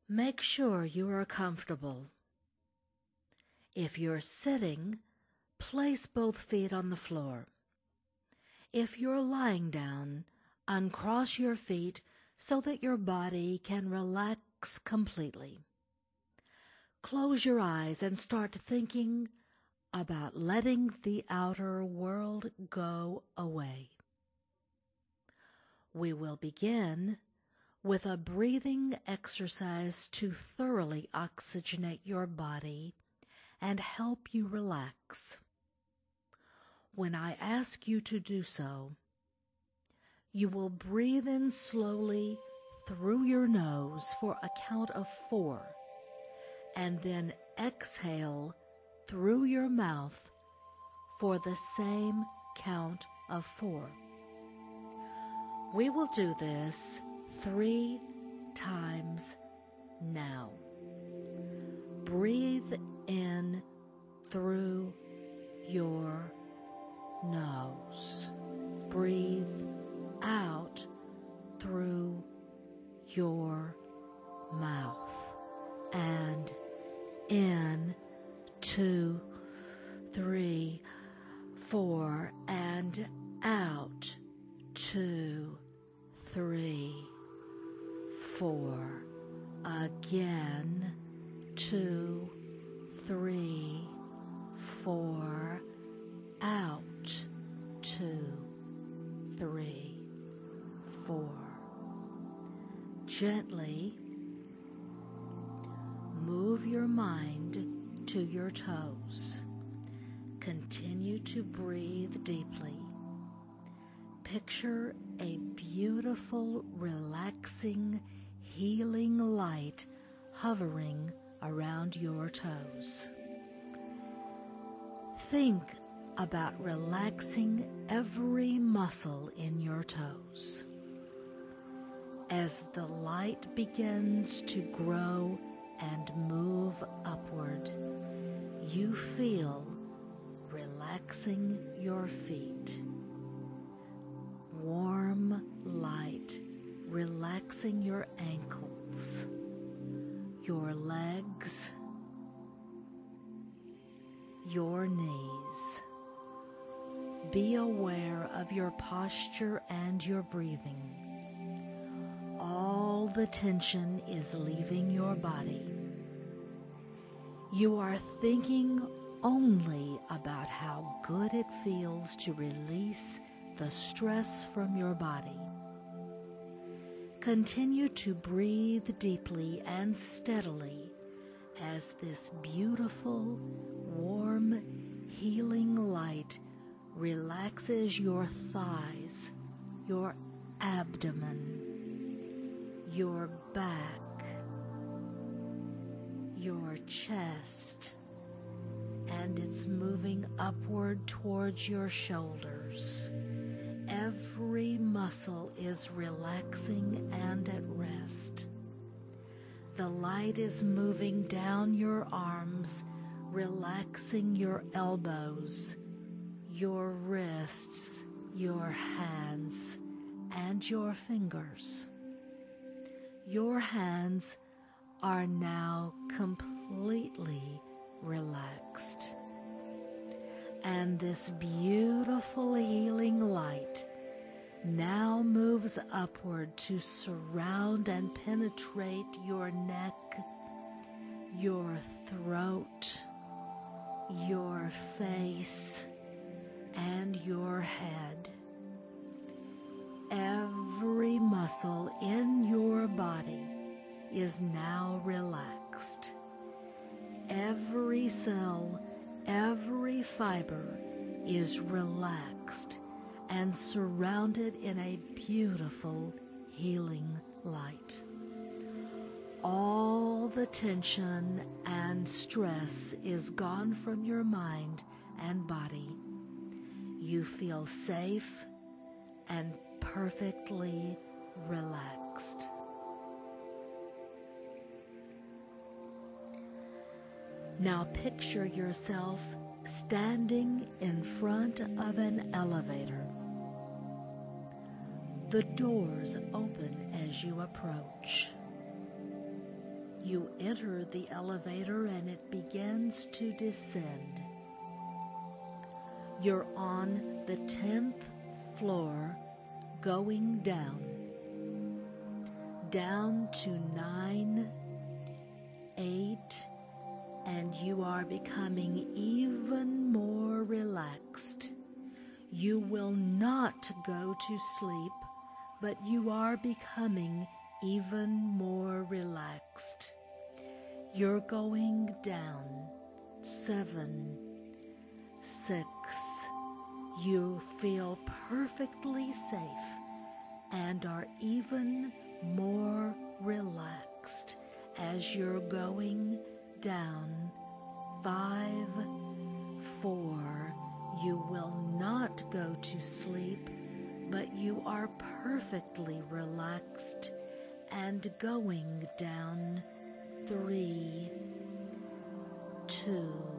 Make sure you are comfortable. If you're sitting, place both feet on the floor. If you're lying down, uncross your feet so that your body can relax completely. Close your eyes and start thinking about letting the outer world go away. We will begin with a breathing exercise to thoroughly oxygenate your body and help you relax. When I ask you to do so, you will breathe in slowly through your nose for a count of 4, and then exhale through your mouth for the same count of 4. We will do this 3 times now. Breathe in through your nose. Breathe out through your mouth. And in 2, 3, 4, and out 2, 3, 4. Again 2, 3, 4. Out 2, 3, 4. Gently move your mind to your toes. Continue to breathe deeply. Picture a beautiful, relaxing, healing light hovering around your toes. Think about relaxing every muscle in your toes. As the light begins to grow and move upward, you feel relaxing your feet. Warm light relaxing your ankles, your legs, your knees. Be aware of your posture and your breathing. All the tension is leaving your body. You are thinking only about how good it feels to release the stress from your body. Continue to breathe deeply and steadily as this beautiful, warm, healing light relaxes your thighs, your abdomen, your back, your chest, and it's moving upward towards your shoulders. Every muscle is relaxing and at rest. The light is moving down your arms, relaxing your elbows, your wrists, your hands, and your fingers. Your hands are now completely relaxed. And this beautiful healing light now moves upward to surround and penetrate your neck, your throat, your face, and your head. Every muscle in your body is now relaxed. Every cell, every fiber is relaxed and surrounded in a beautiful healing light. All the tension and stress is gone from your mind and body. You feel safe and perfectly relaxed. Now picture yourself standing in front of an elevator. The doors open as you approach. You enter the elevator and it begins to descend. You're on the 10th floor, going down to 9, 8, and you are becoming even more relaxed. You will not go to sleep, but you are becoming even more relaxed. You're going down 7, 6. You feel perfectly safe and are even more relaxed as you're going down 5, 4. You will not go to sleep, but you are perfectly relaxed and going down 3, 2,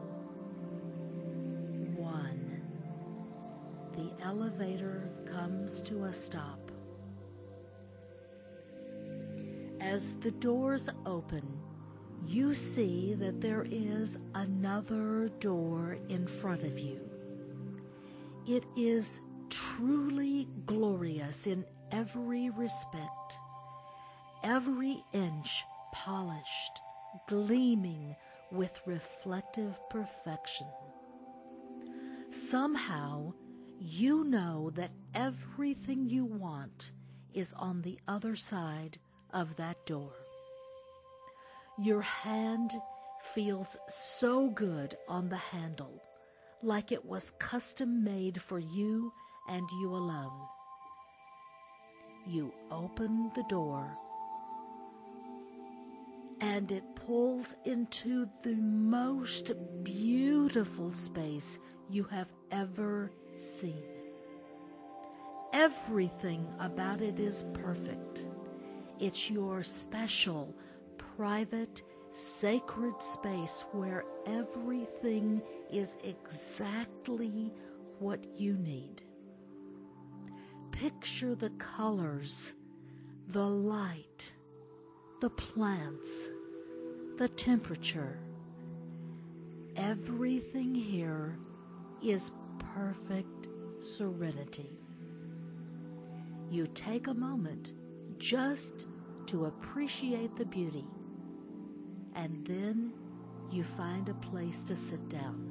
1. The elevator comes to a stop. As the doors open, you see that there is another door in front of you. It is truly glorious in every respect, every inch polished, gleaming with reflective perfection. Somehow, you know that everything you want is on the other side of that door. Your hand feels so good on the handle, like it was custom made for you and you alone. You open the door, and it pulls into the most beautiful space you have ever seen. Everything about it is perfect. It's your special, private, sacred space where everything is exactly what you need. Picture the colors, the light, the plants, the temperature. Everything here is perfect serenity. You take a moment just to appreciate the beauty, and then you find a place to sit down.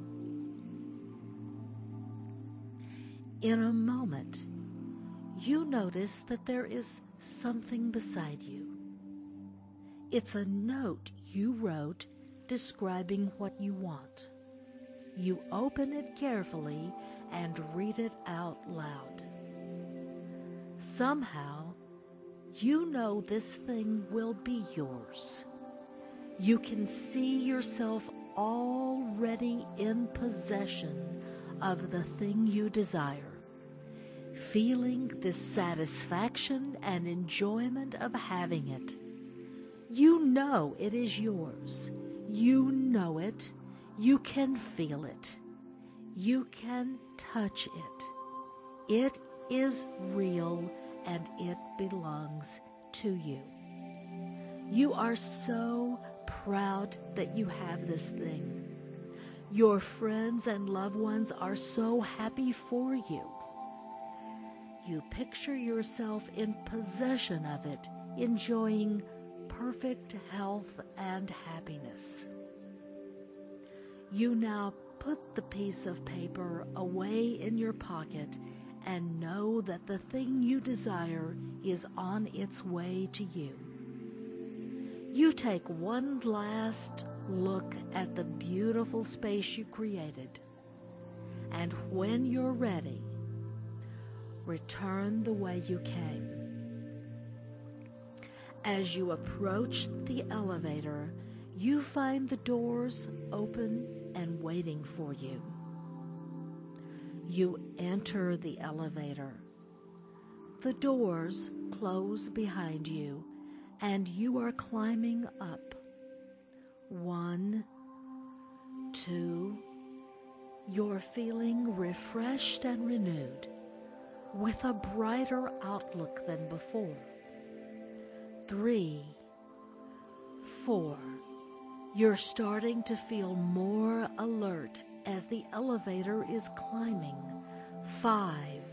In a moment, you notice that there is something beside you. It's a note you wrote describing what you want. You open it carefully and read it out loud. Somehow, you know this thing will be yours. You can see yourself already in possession of the thing you desire, feeling the satisfaction and enjoyment of having it. You know it is yours. You know it. You can feel it. You can touch it. It is real and it belongs to you. You are so proud that you have this thing. Your friends and loved ones are so happy for you. You picture yourself in possession of it, enjoying perfect health and happiness. You now put the piece of paper away in your pocket and know that the thing you desire is on its way to you. You take one last look at the beautiful space you created, and when you're ready, return the way you came. As you approach the elevator, you find the doors open and waiting for you. You enter the elevator. The doors close behind you, and you are climbing up. 1, 2. You're feeling refreshed and renewed, with a brighter outlook than before. 3, 4. You're starting to feel more alert as the elevator is climbing. 5,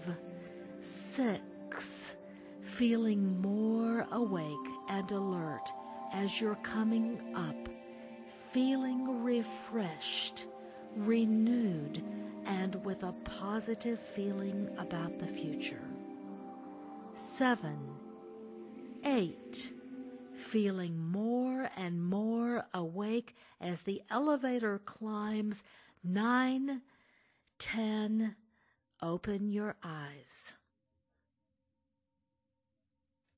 6, feeling more awake and alert as you're coming up, feeling refreshed, renewed, and with a positive feeling about the future. 7, 8, feeling more and more awake as the elevator climbs. 9, 10, open your eyes.